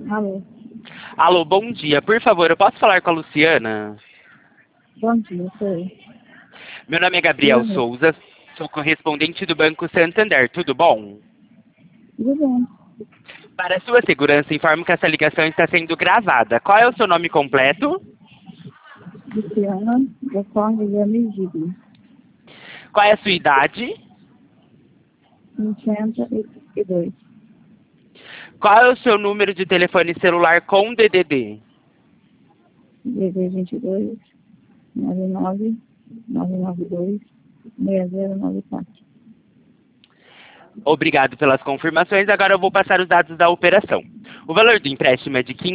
Alô, Alô, bom dia. Por favor, eu posso falar com a Luciana? bom dia, sou eu. Meu nome é Gabriel Tudo bem? Souza, sou correspondente do Banco Santander. Tudo bom? Tudo bem. Para sua segurança, informo que essa ligação está sendo gravada. Qual é o seu nome completo? Luciana, da Corte de Amigível, Qual é a sua idade? 52, Qual é o seu número de telefone celular com DDD? DD 22, 99, 992, 6094. Obrigado pelas confirmações. Agora eu vou passar os dados da operação. O valor do empréstimo é de R$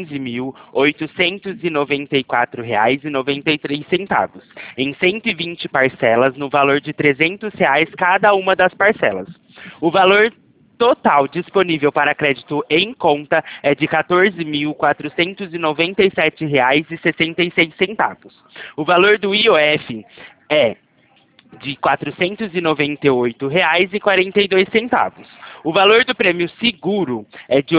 15.894,93, em 120 parcelas, no valor de R$ 300 cada uma das parcelas. O valor total disponível para crédito em conta é de R$ 14.497,66. O valor do IOF é de R$ 498,42. O valor do prêmio seguro é de R$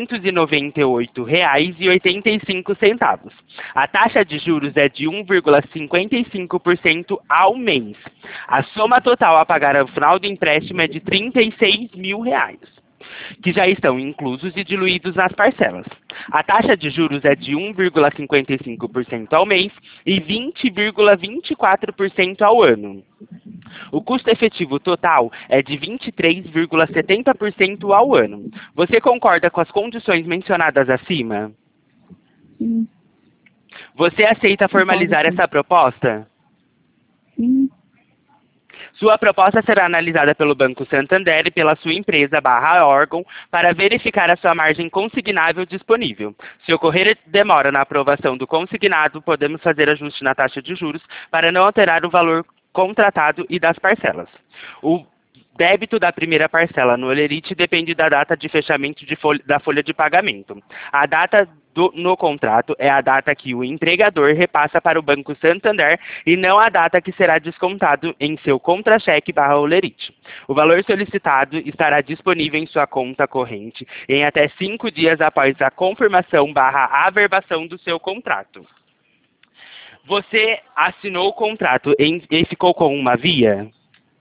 898,85. A taxa de juros é de 1,55% ao mês. A soma total a pagar ao final do empréstimo é de R$ 36 mil, que já estão inclusos e diluídos nas parcelas. A taxa de juros é de 1,55% ao mês e 20,24% ao ano. O custo efetivo total é de 23,70% ao ano. Você concorda com as condições mencionadas acima? Sim, Você aceita concordo, formalizar sim. essa proposta? Sim, Sua proposta será analisada pelo Banco Santander e pela sua empresa /órgão para verificar a sua margem consignável disponível. Se ocorrer demora na aprovação do consignado, podemos fazer ajuste na taxa de juros para não alterar o valor contratado e das parcelas. O débito da primeira parcela no Olerite depende da data de fechamento da folha de pagamento. A data no contrato é a data que o empregador repassa para o Banco Santander e não a data que será descontado em seu contra-cheque /Olerite. O valor solicitado estará disponível em sua conta corrente em até 5 dias após a confirmação /averbação do seu contrato. Você assinou o contrato e ficou com uma via?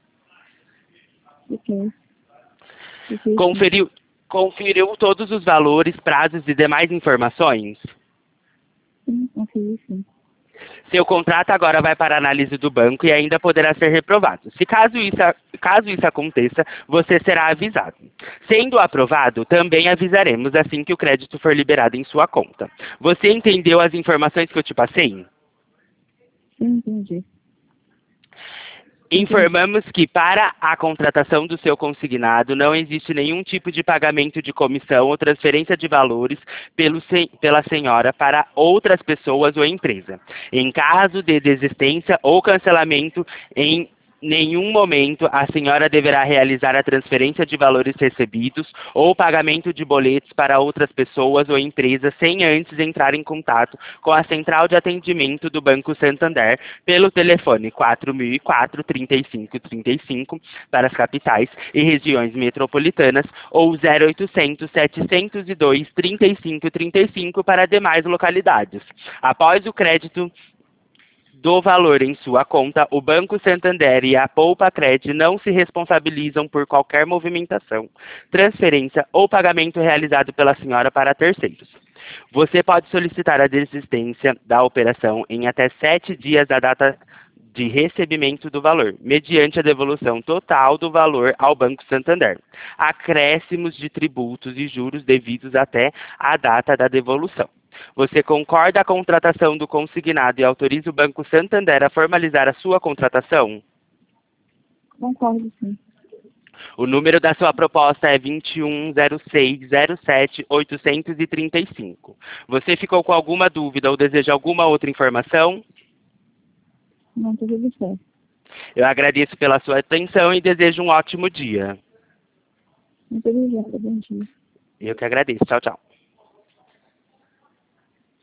fiquei. Fiquei sim. Conferiu todos os valores, prazos e demais informações? Sim, conferi sim. Seu contrato agora vai para a análise do banco e ainda poderá ser reprovado. Caso isso aconteça, você será avisado. Sendo aprovado, também avisaremos assim que o crédito for liberado em sua conta. Você entendeu as informações que eu te passei? Sim, entendi. Entendi. Informamos que para a contratação do seu consignado não existe nenhum tipo de pagamento de comissão ou transferência de valores pela senhora para outras pessoas ou empresa. Em caso de desistência ou cancelamento, em nenhum momento a senhora deverá realizar a transferência de valores recebidos ou pagamento de boletos para outras pessoas ou empresas sem antes entrar em contato com a central de atendimento do Banco Santander pelo telefone 4004-3535 para as capitais e regiões metropolitanas ou 0800-702-3535 para demais localidades. Após o crédito do valor em sua conta, o Banco Santander e a Poupa Cred não se responsabilizam por qualquer movimentação, transferência ou pagamento realizado pela senhora para terceiros. Você pode solicitar a desistência da operação em até 7 dias da data de recebimento do valor, mediante a devolução total do valor ao Banco Santander. Acréscimos de tributos e juros devidos até a data da devolução. Você concorda com a contratação do consignado e autoriza o Banco Santander a formalizar a sua contratação? Concordo sim. O número da sua proposta é 210607-835. Você ficou com alguma dúvida ou deseja alguma outra informação? Não, tudo certo. Eu agradeço pela sua atenção e desejo um ótimo dia. Muito obrigada, bom dia. Eu que agradeço. Tchau, tchau.